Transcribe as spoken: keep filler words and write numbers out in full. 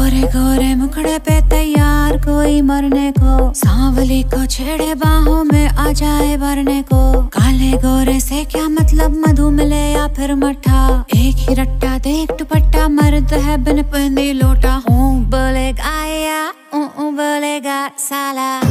गोरे गोरे मुखड़े पे तैयार कोई मरने को, सांवली को छेड़े बाहों में आ जाए भरने को। काले गोरे से क्या मतलब, मधु मिले या फिर मठा, एक ही रट्टा देख दुपट्टा, मर्द है बिन पहने लोटा। हूँ बोलेगा या ऊ बोलेगा साला।